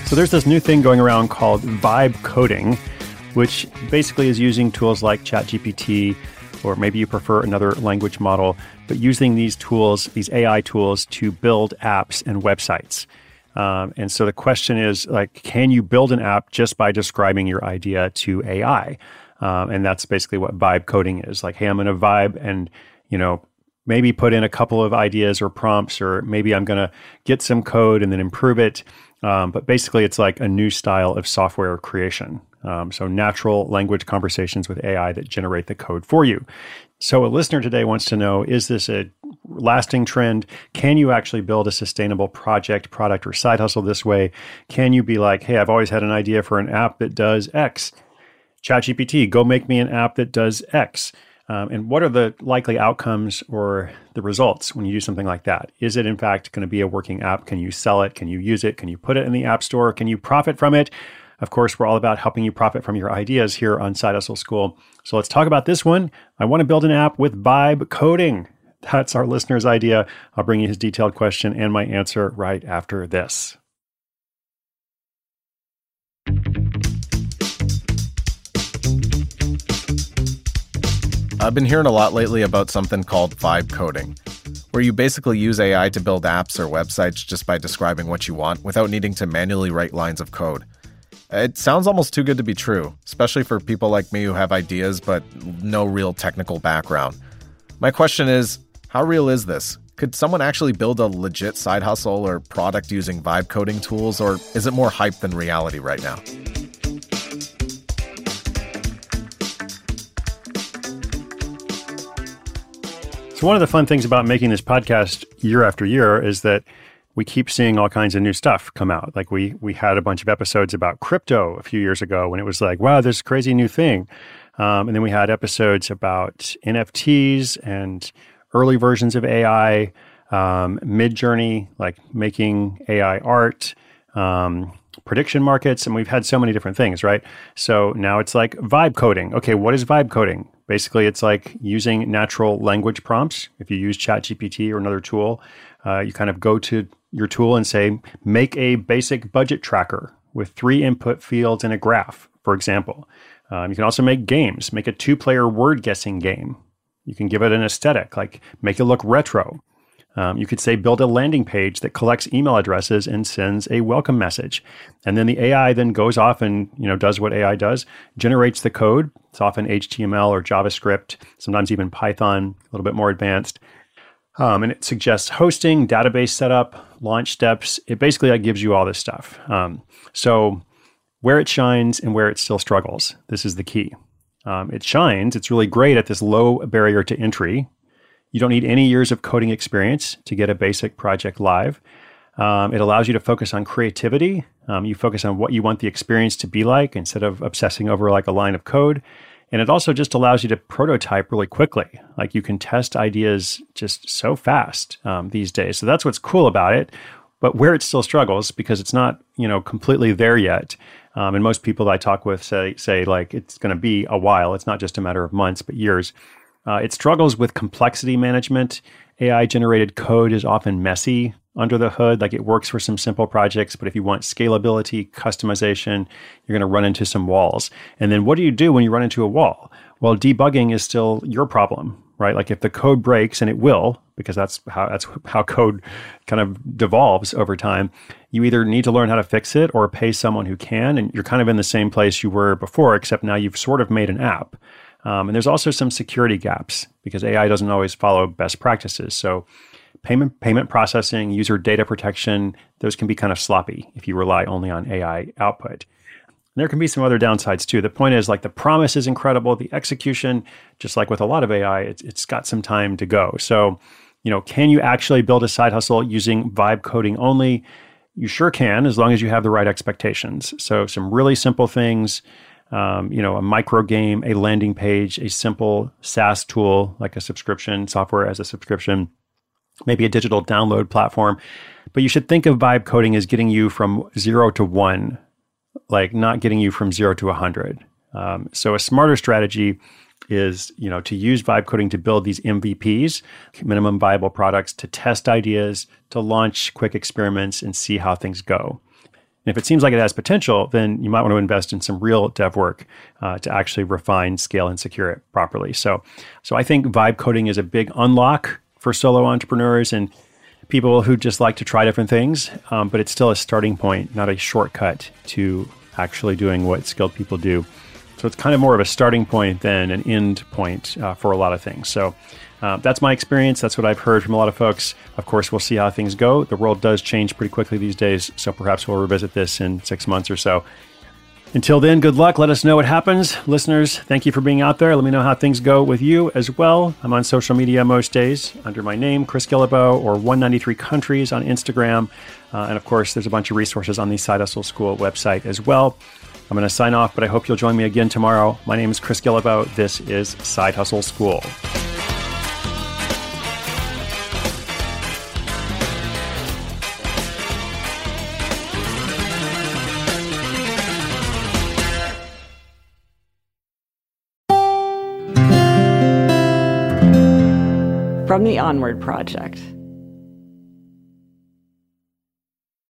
So there's this new thing going around called vibe coding, which basically is using tools like ChatGPT, or maybe you prefer another language model, but using these tools, these AI tools, to build apps and websites. And so the question is, like, can you build an app just by describing your idea to AI? And that's basically what vibe coding is. Like, hey, I'm going to vibe and, maybe put in a couple of ideas or prompts, or maybe I'm going to get some code and then improve it. But basically, it's like a new style of software creation. So natural language conversations with AI that generate the code for you. So a listener today wants to know, is this a lasting trend? Can you actually build a sustainable project, product, or side hustle this way? Can you be like, hey, I've always had an idea for an app that does X. ChatGPT, go make me an app that does X. And what are the likely outcomes or the results when you do something like that? Is it in fact going to be a working app? Can you sell it? Can you use it? Can you put it in the App Store? Can you profit from it? Of course, we're all about helping you profit from your ideas here on Side Hustle School. So let's talk about this one. I want to build an app with vibe coding. That's our listener's idea. I'll bring you his detailed question and my answer right after this. I've been hearing a lot lately about something called vibe coding, where you basically use AI to build apps or websites just by describing what you want without needing to manually write lines of code. It sounds almost too good to be true, especially for people like me who have ideas but no real technical background. My question is, how real is this? Could someone actually build a legit side hustle or product using vibe coding tools, or is it more hype than reality right now? So one of the fun things about making this podcast year after year is that we keep seeing all kinds of new stuff come out. Like we had a bunch of episodes about crypto a few years ago when it was like, wow, this crazy new thing. And then we had episodes about NFTs and early versions of AI, Midjourney, like making AI art, prediction markets, and we've had so many different things, right? So now it's like vibe coding. Okay, what is vibe coding? Basically, it's like using natural language prompts. If you use ChatGPT or another tool, you kind of go to your tool and say, make a basic budget tracker with 3 input fields and a graph, for example. You can also make games, make a 2-player word guessing game. You can give it an aesthetic, like make it look retro. You could say build a landing page that collects email addresses and sends a welcome message. And then the AI then goes off and does what AI does, generates the code. It's often HTML or JavaScript, sometimes even Python, a little bit more advanced. And it suggests hosting, database setup, launch steps. It basically gives you all this stuff. So where it shines and where it still struggles, this is the key. It shines. It's really great at this low barrier to entry. You don't need any years of coding experience to get a basic project live. It allows you to focus on creativity. You focus on what you want the experience to be like instead of obsessing over like a line of code. And it also just allows you to prototype really quickly. Like you can test ideas just so fast these days. So that's what's cool about it. But where it still struggles, because it's not completely there yet. And most people that I talk with say like it's going to be a while. It's not just a matter of months, but years. It struggles with complexity management. AI-generated code is often messy under the hood. Like it works for some simple projects, but if you want scalability, customization, you're going to run into some walls. And then what do you do when you run into a wall? Well, debugging is still your problem, right? Like if the code breaks, and it will, because that's how code kind of devolves over time, you either need to learn how to fix it or pay someone who can, and you're kind of in the same place you were before, except now you've sort of made an app. And there's also some security gaps because AI doesn't always follow best practices. So payment processing, user data protection, those can be kind of sloppy if you rely only on AI output. And there can be some other downsides too. The point is like the promise is incredible. The execution, just like with a lot of AI, it's got some time to go. So, can you actually build a side hustle using vibe coding only? You sure can, as long as you have the right expectations. So some really simple things, a micro game, a landing page, a simple SaaS tool, like a subscription, software as a subscription, maybe a digital download platform. But you should think of vibe coding as getting you from 0 to 1, like not getting you from 0 to 100. So a smarter strategy is, to use vibe coding to build these MVPs, minimum viable products, to test ideas, to launch quick experiments and see how things go. And if it seems like it has potential, then you might want to invest in some real dev work to actually refine, scale, and secure it properly. So I think vibe coding is a big unlock for solo entrepreneurs and people who just like to try different things, but it's still a starting point, not a shortcut to actually doing what skilled people do. So it's kind of more of a starting point than an end point for a lot of things. So that's my experience. That's what I've heard from a lot of folks. Of course, we'll see how things go. The world does change pretty quickly these days, so perhaps we'll revisit this in 6 months or so. Until then, good luck. Let us know what happens. Listeners, thank you for being out there. Let me know how things go with you as well. I'm on social media most days under my name, Chris Guillebeau, or 193 Countries on Instagram. And of course, there's a bunch of resources on the Side Hustle School website as well. I'm going to sign off, but I hope you'll join me again tomorrow. My name is Chris Guillebeau. This is Side Hustle School. From the Onward Project.